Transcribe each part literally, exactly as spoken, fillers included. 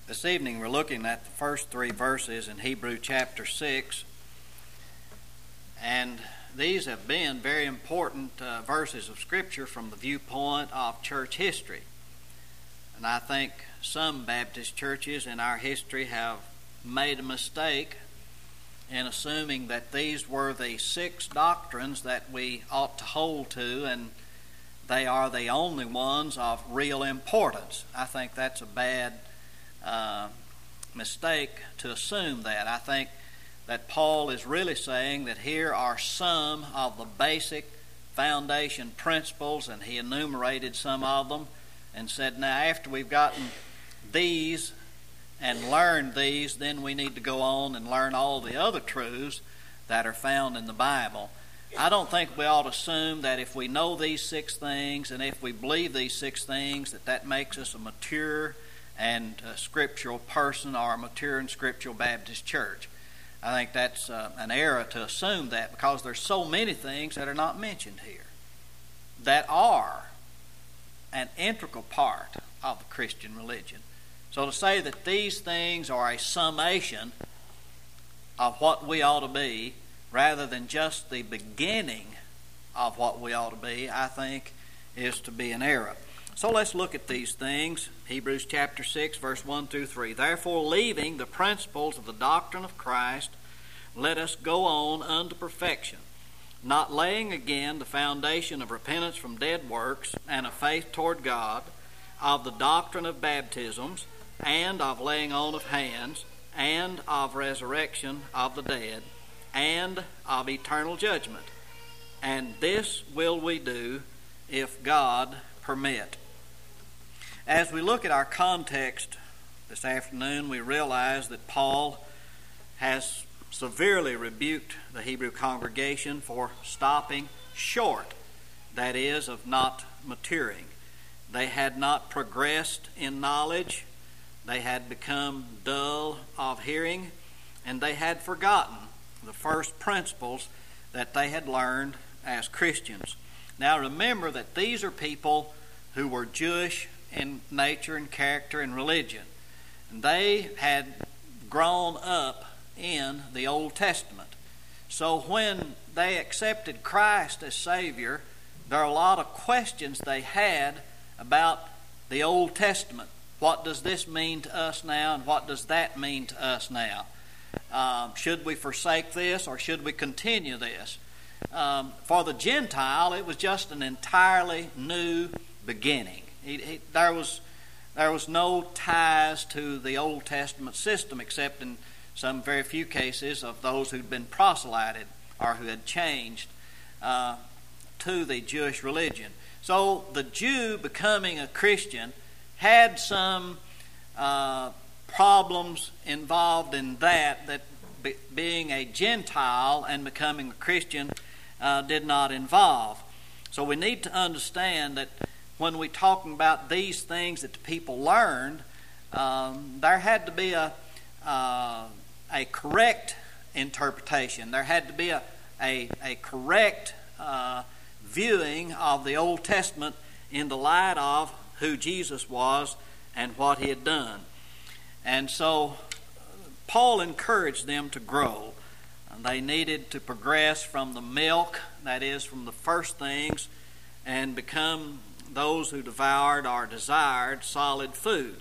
This evening we're looking at the first three verses in Hebrews chapter six, and these have been very important uh, verses of Scripture from the viewpoint of church history. And I think some Baptist churches in our history have made a mistake in assuming that these were the six doctrines that we ought to hold to, and they are the only ones of real importance. I think that's a bad uh, mistake to assume that. I think that Paul is really saying that here are some of the basic foundation principles, and he enumerated some of them and said, now after we've gotten these and learned these, then we need to go on and learn all the other truths that are found in the Bible. I don't think we ought to assume that if we know these six things and if we believe these six things, that that makes us a mature and a scriptural person or a mature and scriptural Baptist church. I think that's uh, an error to assume that, because there's so many things that are not mentioned here that are an integral part of the Christian religion. So to say that these things are a summation of what we ought to be, rather than just the beginning of what we ought to be, I think is to be an error. So let's look at these things. Hebrews chapter six, verse one through three. Therefore, leaving the principles of the doctrine of Christ, let us go on unto perfection, not laying again the foundation of repentance from dead works and of faith toward God, of the doctrine of baptisms, and of laying on of hands, and of resurrection of the dead, and of eternal judgment. And this will we do if God permit. As we look at our context this afternoon, we realize that Paul has severely rebuked the Hebrew congregation for stopping short, that is, of not maturing. They had not progressed in knowledge, they had become dull of hearing, and they had forgotten the first principles that they had learned as Christians. Now remember that these are people who were Jewish in nature and character and religion. And they had grown up in the Old Testament. So when they accepted Christ as Savior, there are a lot of questions they had about the Old Testament. What does this mean to us now, and what does that mean to us now? Um, should we forsake this, or should we continue this? Um, for the Gentile, it was just an entirely new beginning. He, he, there was there was no ties to the Old Testament system, except in some very few cases of those who'd been proselyted or who had changed uh, to the Jewish religion. So the Jew becoming a Christian had some uh, problems involved in that, that be, being a Gentile and becoming a Christian uh, did not involve. So we need to understand that when we're talking about these things that the people learned, um, there had to be a uh, a correct interpretation. There had to be a, a, a correct uh, viewing of the Old Testament in the light of who Jesus was and what he had done. And so Paul encouraged them to grow. They needed to progress from the milk, that is, from the first things, and become those who devoured or desired solid food.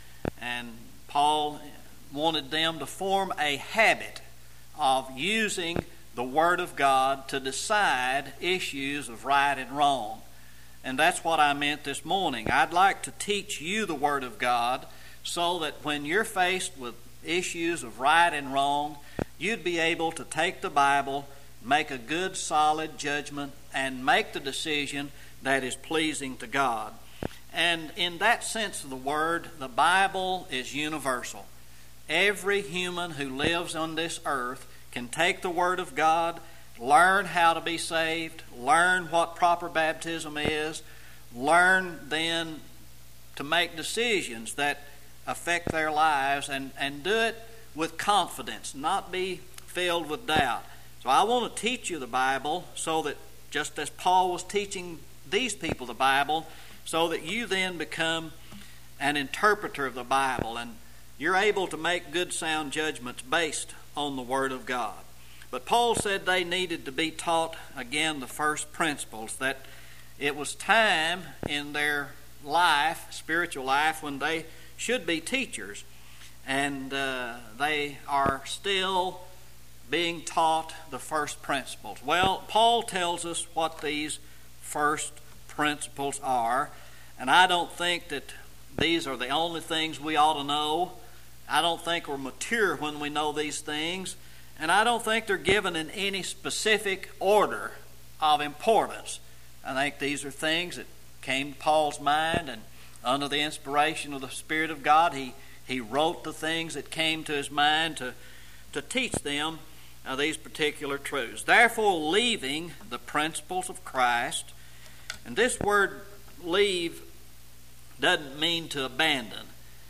And Paul wanted them to form a habit of using the Word of God to decide issues of right and wrong. And that's what I meant this morning. I'd like to teach you the Word of God so that when you're faced with issues of right and wrong, you'd be able to take the Bible, make a good, solid judgment, and make the decision that is pleasing to God. And in that sense of the word, the Bible is universal. Every human who lives on this earth can take the Word of God, learn how to be saved, learn what proper baptism is, learn then to make decisions that affect their lives, and, and do it with confidence, not be filled with doubt. So I want to teach you the Bible so that, just as Paul was teaching these people the Bible, so that you then become an interpreter of the Bible. And you're able to make good sound judgments based on the Word of God. But Paul said they needed to be taught again the first principles, that it was time in their life, spiritual life, when they should be teachers, and uh, they are still being taught the first principles. Well, Paul tells us what these first principles are, and I don't think that these are the only things we ought to know. I don't think we're mature when we know these things, and I don't think they're given in any specific order of importance. I think these are things that came to Paul's mind, and under the inspiration of the Spirit of God, he, he wrote the things that came to his mind to, to teach them uh, these particular truths. Therefore, leaving the principles of Christ, and this word leave doesn't mean to abandon.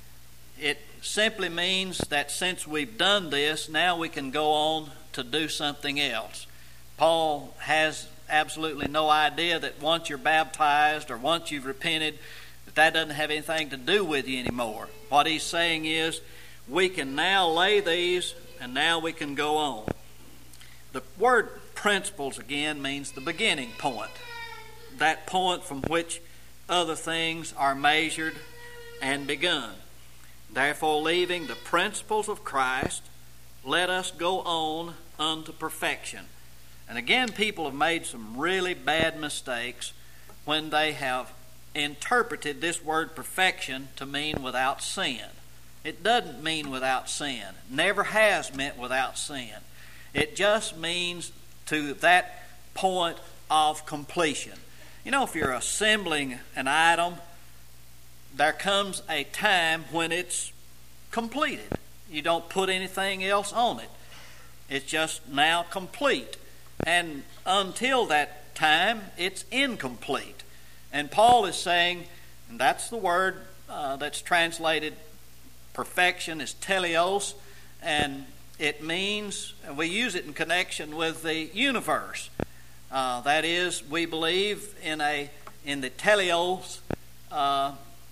It simply means that since we've done this, now we can go on to do something else. Paul has absolutely no idea that once you're baptized or once you've repented, that that doesn't have anything to do with you anymore. What he's saying is, we can now lay these and now we can go on. The word principles again means the beginning point, that point from which other things are measured and begun. Therefore, leaving the principles of Christ, let us go on unto perfection. And again, people have made some really bad mistakes when they have interpreted this word perfection to mean without sin. It doesn't mean without sin. Never has meant without sin. It just means to that point of completion. You know, if you're assembling an item, there comes a time when it's completed. You don't put anything else on it. It's just now complete. And until that time, it's incomplete. And Paul is saying, and that's the word uh, that's translated perfection, is teleos, and it means, and we use it in connection with the universe. Uh, that is, we believe in a in the teleos uh,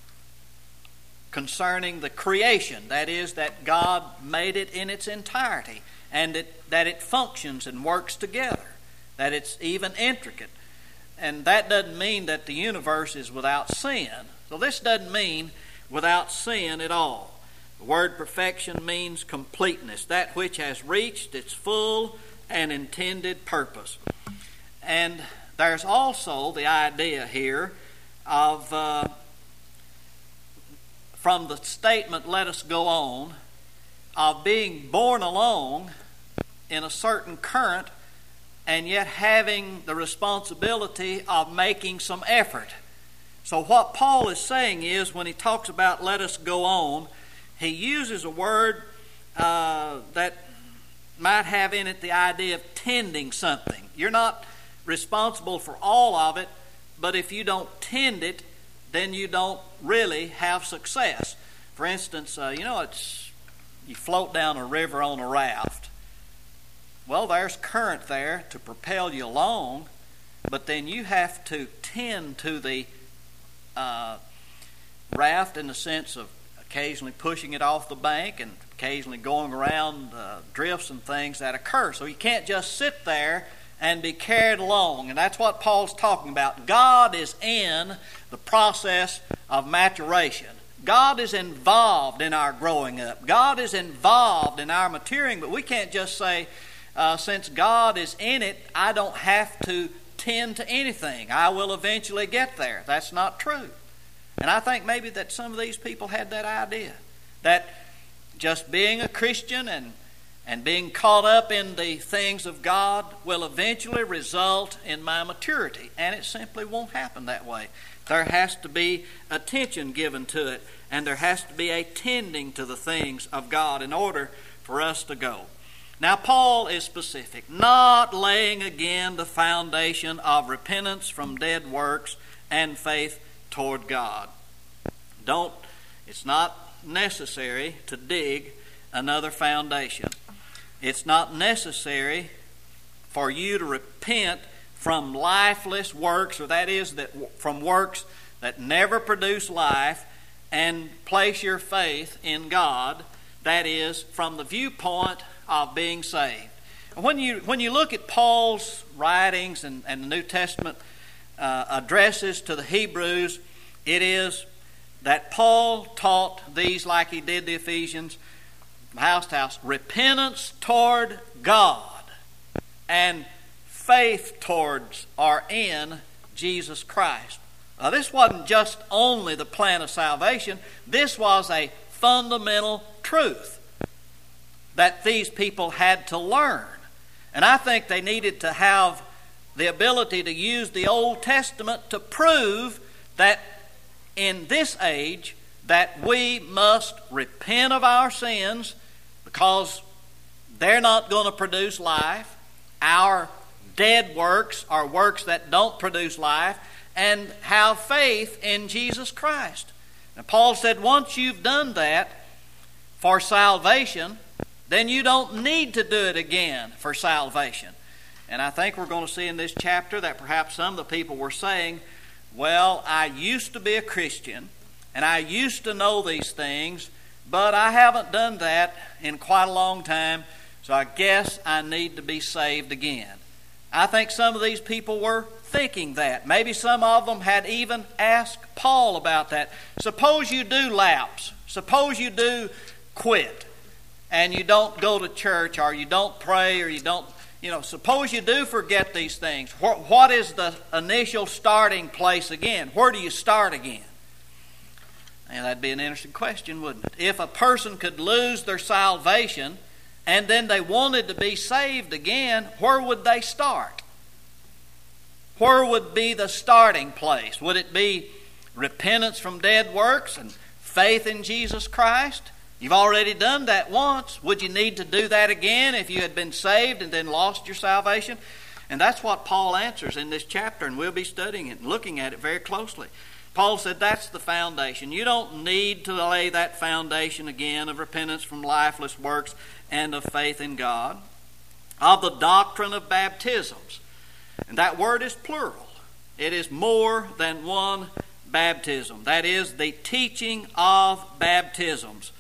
concerning the creation. That is, that God made it in its entirety, and it, that it functions and works together, that it's even intricate. And that doesn't mean that the universe is without sin. So this doesn't mean without sin at all. The word perfection means completeness, that which has reached its full and intended purpose. And there's also the idea here of, uh, from the statement, let us go on, of being borne along in a certain current and yet having the responsibility of making some effort. So what Paul is saying is, when he talks about let us go on, he uses a word uh, that might have in it the idea of tending something. You're not responsible for all of it, but if you don't tend it, then you don't really have success. For instance, uh, you know, it's you float down a river on a raft. Well, there's current there to propel you along, but then you have to tend to the uh, raft in the sense of occasionally pushing it off the bank and occasionally going around uh, drifts and things that occur. So you can't just sit there and be carried along. And that's what Paul's talking about. God is in the process of maturation. God is involved in our growing up. God is involved in our maturing, but we can't just say, uh, since God is in it, I don't have to tend to anything. I will eventually get there. That's not true. And I think maybe that some of these people had that idea, that just being a Christian and and being caught up in the things of God will eventually result in my maturity. And it simply won't happen that way. There has to be attention given to it, and there has to be a tending to the things of God in order for us to go. Now, Paul is specific, not laying again the foundation of repentance from dead works and faith toward God. Don't, it's not necessary to dig another foundation. It's not necessary for you to repent from lifeless works, or that is, that from works that never produce life, and place your faith in God, that is, from the viewpoint of being saved. When you when you look at Paul's writings and, and the New Testament uh, addresses to the Hebrews, it is that Paul taught these, like he did the Ephesians, house to house, repentance toward God and faith towards or in Jesus Christ. Now, this wasn't just only the plan of salvation. This was a fundamental truth that these people had to learn. And I think they needed to have the ability to use the Old Testament to prove that in this age that we must repent of our sins because they're not going to produce life. Our dead works are works that don't produce life, and have faith in Jesus Christ. Now, Paul said once you've done that for salvation, then you don't need to do it again for salvation. And I think we're going to see in this chapter that perhaps some of the people were saying, well, I used to be a Christian, and I used to know these things, but I haven't done that in quite a long time, so I guess I need to be saved again. I think some of these people were thinking that. Maybe some of them had even asked Paul about that. Suppose you do lapse. Suppose you do quit and you don't go to church, or you don't pray, or you don't, you know, suppose you do forget these things. What is the initial starting place again? Where do you start again? And that'd be an interesting question, wouldn't it? If a person could lose their salvation and then they wanted to be saved again, where would they start? Where would be the starting place? Would it be repentance from dead works and faith in Jesus Christ? You've already done that once. Would you need to do that again if you had been saved and then lost your salvation? And that's what Paul answers in this chapter, and we'll be studying it and looking at it very closely. Paul said that's the foundation. You don't need to lay that foundation again of repentance from lifeless works and of faith in God. Of the doctrine of baptisms. And that word is plural. It is more than one baptism. That is the teaching of baptisms.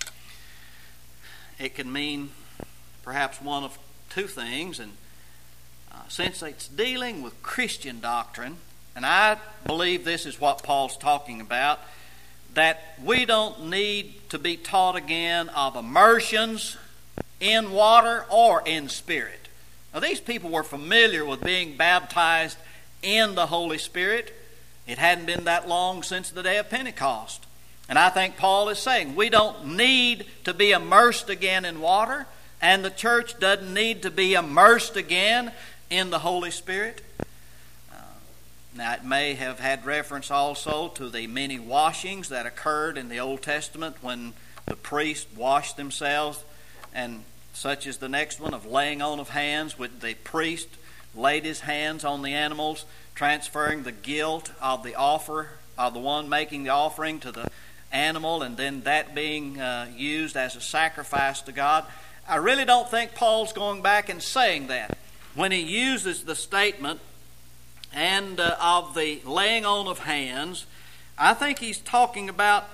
It can mean perhaps one of two things. And uh, since it's dealing with Christian doctrine, and I believe this is what Paul's talking about, that we don't need to be taught again of immersions in water or in spirit. Now, these people were familiar with being baptized in the Holy Spirit. It hadn't been that long since the day of Pentecost. And I think Paul is saying we don't need to be immersed again in water, and the church doesn't need to be immersed again in the Holy Spirit. Uh, now, it may have had reference also to the many washings that occurred in the Old Testament when the priests washed themselves, and such as the next one of laying on of hands, with the priest laid his hands on the animals, transferring the guilt of the offer, of the one making the offering, to the animal, and then that being uh, used as a sacrifice to God. I really don't think Paul's going back and saying that. When he uses the statement and uh, of the laying on of hands, I think he's talking about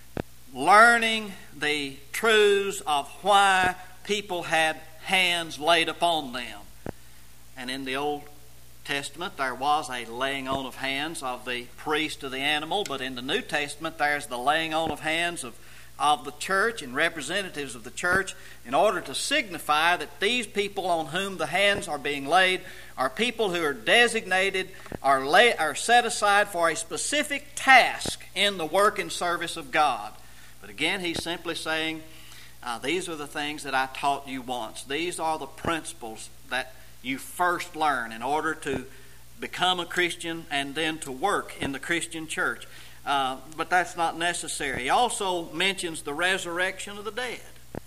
learning the truths of why people had hands laid upon them. And in the Old Testament there was a laying on of hands of the priest to the animal, but in the New Testament there's the laying on of hands of, of the church and representatives of the church, in order to signify that these people on whom the hands are being laid are people who are designated, are, lay, are set aside for a specific task in the work and service of God. But again, he's simply saying, uh, these are the things that I taught you once. These are the principles that you first learn in order to become a Christian and then to work in the Christian church. Uh, but that's not necessary. He also mentions the resurrection of the dead.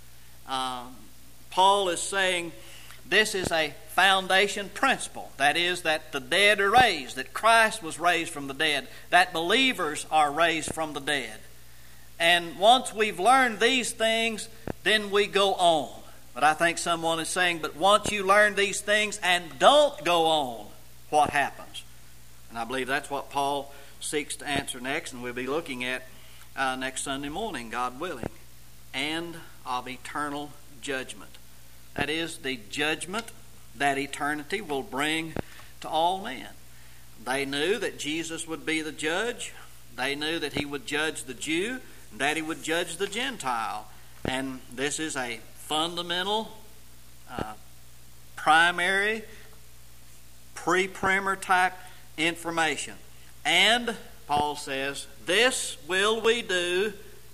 Uh, Paul is saying this is a foundation principle. That is, that the dead are raised, that Christ was raised from the dead, that believers are raised from the dead. And once we've learned these things, then we go on. But I think someone is saying, but once you learn these things and don't go on, what happens? And I believe that's what Paul seeks to answer next, and we'll be looking at uh, next Sunday morning, God willing, and of eternal judgment. That is, the judgment that eternity will bring to all men. They knew that Jesus would be the judge. They knew that he would judge the Jew, and that he would judge the Gentile. And this is a fundamental, uh, primary, pre-primer type information. And Paul says, this will we do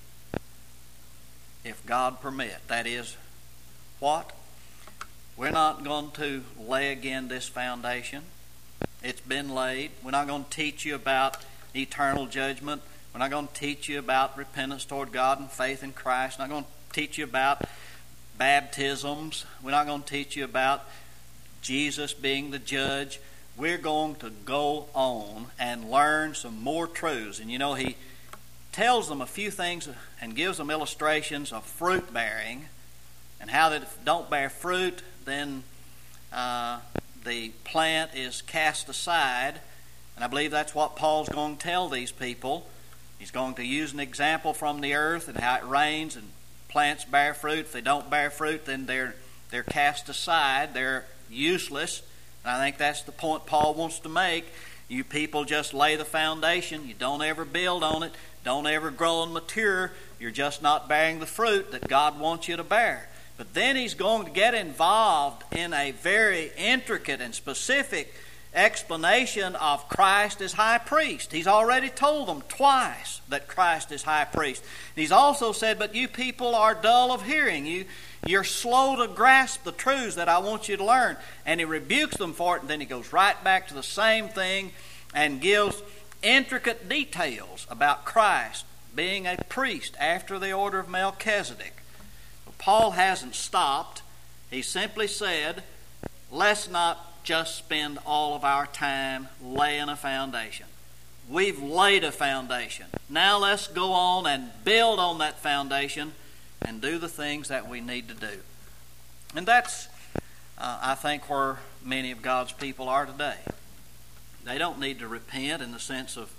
if God permit. That is, what? We're not going to lay again this foundation. It's been laid. We're not going to teach you about eternal judgment. We're not going to teach you about repentance toward God and faith in Christ. We're not going to teach you about baptisms. We're not going to teach you about Jesus being the judge. We're going to go on and learn some more truths. And you know, he tells them a few things and gives them illustrations of fruit bearing, and how that if it don't bear fruit, then uh, the plant is cast aside. And I believe that's what Paul's going to tell these people. He's going to use an example from the earth and how it rains and plants bear fruit. If they don't bear fruit, then they're they're cast aside. They're useless. And I think that's the point Paul wants to make. You people just lay the foundation. You don't ever build on it. Don't ever grow and mature. You're just not bearing the fruit that God wants you to bear. But then he's going to get involved in a very intricate and specific explanation of Christ as high priest. He's already told them twice that Christ is high priest. He's also said, but you people are dull of hearing. You, you're slow to grasp the truths that I want you to learn. And he rebukes them for it, and then he goes right back to the same thing and gives intricate details about Christ being a priest after the order of Melchizedek. Paul hasn't stopped. He simply said, let's not just spend all of our time laying a foundation. We've laid a foundation. Now let's go on and build on that foundation and do the things that we need to do. And that's, uh, I think, where many of God's people are today. They don't need to repent in the sense of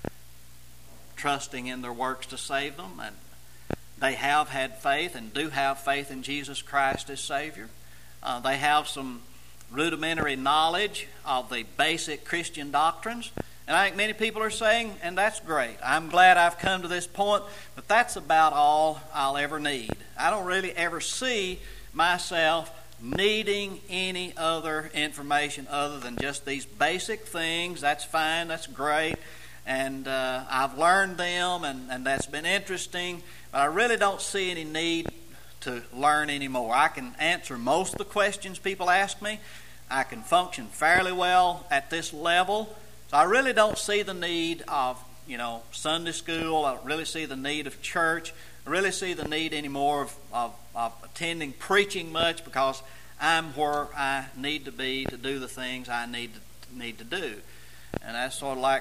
trusting in their works to save them, and they have had faith and do have faith in Jesus Christ as Savior. Uh, they have some rudimentary knowledge of the basic Christian doctrines. And I think many people are saying, and that's great, I'm glad I've come to this point, but that's about all I'll ever need. I don't really ever see myself needing any other information other than just these basic things. That's fine, that's great, and uh, I've learned them, and, and that's been interesting, but I really don't see any need to learn anymore. I can answer most of the questions people ask me. I can function fairly well at this level. So I really don't see the need of, you know, Sunday school. I don't really see the need of church. I really see the need anymore of, of, of attending preaching much, because I'm where I need to be to do the things I need to, need to do. And that's sort of like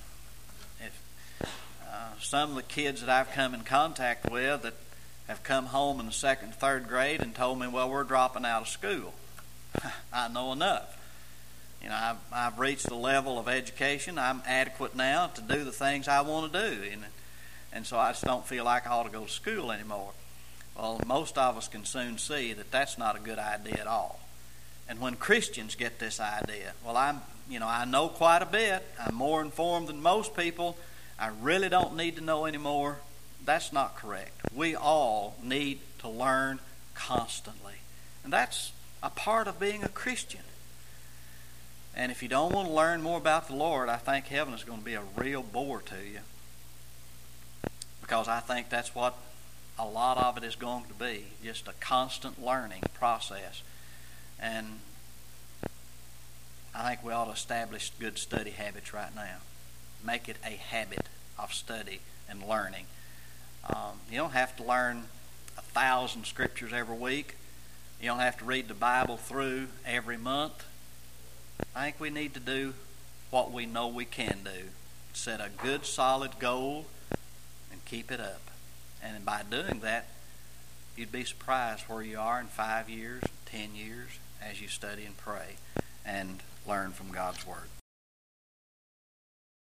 if uh, some of the kids that I've come in contact with that have come home in the second, third grade and told me, well, we're dropping out of school. I know enough. You know, I've, I've reached the level of education. I'm adequate now to do the things I want to do. And, and so I just don't feel like I ought to go to school anymore. Well, most of us can soon see that that's not a good idea at all. And when Christians get this idea, well, I'm, you know, I know quite a bit. I'm more informed than most people. I really don't need to know anymore. That's not correct. We all need to learn constantly. And that's a part of being a Christian. And if you don't want to learn more about the Lord, I think heaven is going to be a real bore to you. Because I think that's what a lot of it is going to be. Just a constant learning process. And I think we ought to establish good study habits right now. Make it a habit of study and learning. Um, you don't have to learn a thousand scriptures every week. You don't have to read the Bible through every month. I think we need to do what we know we can do. Set a good, solid goal and keep it up. And by doing that, you'd be surprised where you are in five years, ten years, as you study and pray and learn from God's Word.